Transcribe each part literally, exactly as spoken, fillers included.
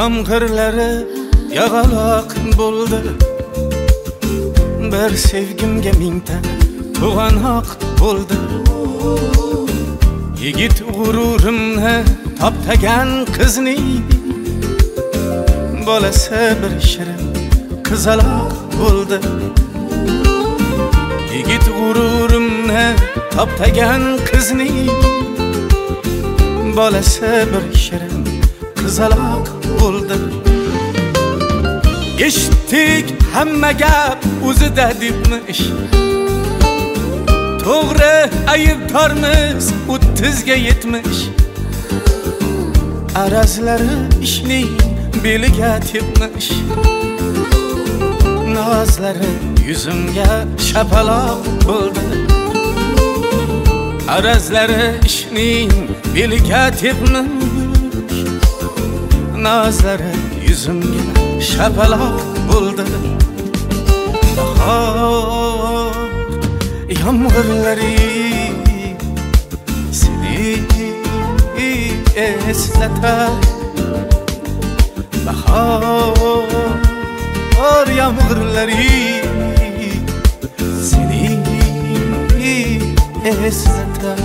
Yomg'irlari yog'aloq bo'ldi. Bir sevgimga mingta to'g'anoq bo'ldi. Yigit g'ururimni toptagan qizning bolasi bir shirin qizaloq bo'ldi. Yigit g'ururimni toptagan qizning bolasi bir shirin qizaloq bo'ldi. Eshitdik hamma gap o'zida debmish. To'g'ri aybdormiz o'ttizga yetmish. Arazlari ishning beliga tepmish. Nozlari yuzimga shapaloq bo'ldi. Arazlari ishning beliga tepmish. Nozlari yuzimga shapaloq bo'ldi. Bahor yomg'irlari seni eslatar. Bahor yomg'irlari seni eslatar.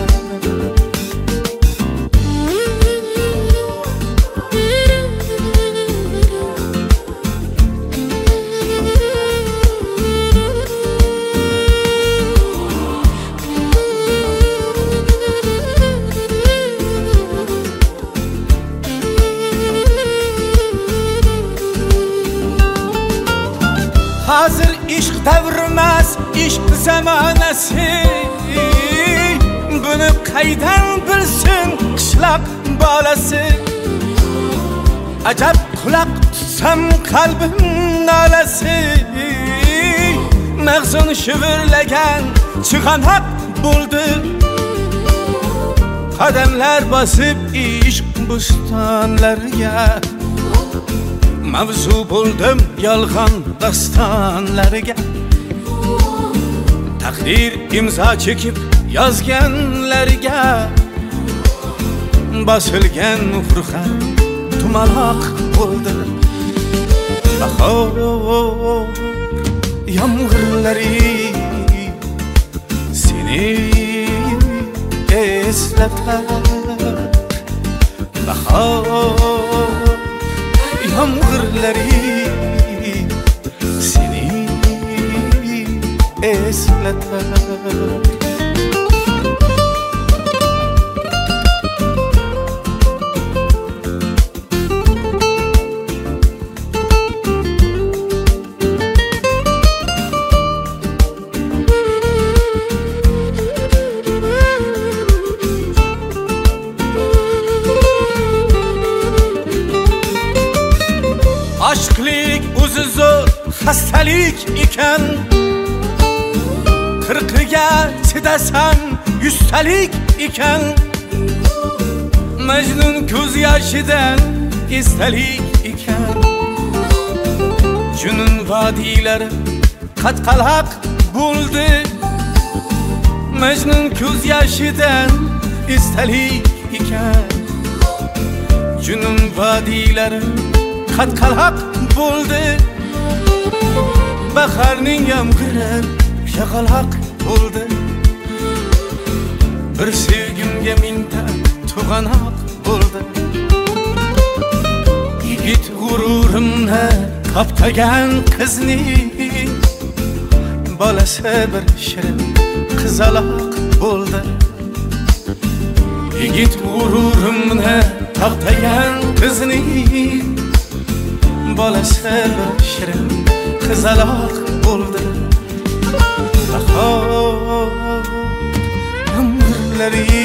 Hazır ishq davrimas, ishq zamonasi. Buni qaydan bilsin qishloq bolasi. Ajab quloq tutsam qalbim nolasi. Mag'zun shivirlagan chig'anoq bo'ldi. Qadamlar bosib ishq bustonlariga mavzu bo'ldim yolg'on dostonlariga. Taqdir imzo chekib yozganlariga bosilgan muhrxat tumaloq bo'ldi. Bahor yomg'irlari seni eslatar. Bahor yomg'irlari seni eslatar. Aşklik o'zi zo'r xastalik ekan. Qirqiga chidasam yuztalik ekan. Majnun ko'z yoshidan esdalik ekan. Junun vodiylari qatqaloq bo'ldi. Majnun ko'z yoshidan esdalik ekan. Junun vodiylari qatqaloq bo'ldi. Bahorning yomg'iri yog'aloq bo'ldi. Bir sevgimga mingta to'g'anoq bo'ldi. Yigit g'ururimni toptagan qizning bolasi bir shirin qizaloq bo'ldi. Yigit g'ururimni toptagan qizning bolasi bir shirin qizaloq bo'ldi. Bahor yomg'irlari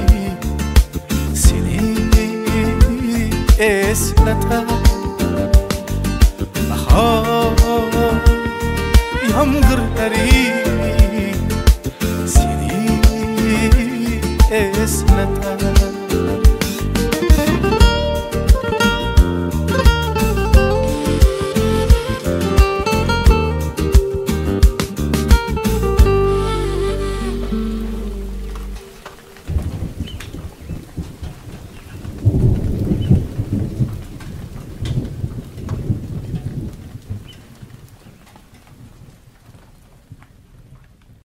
seni eslatar. Bahor yomg'irlari seni eslatar.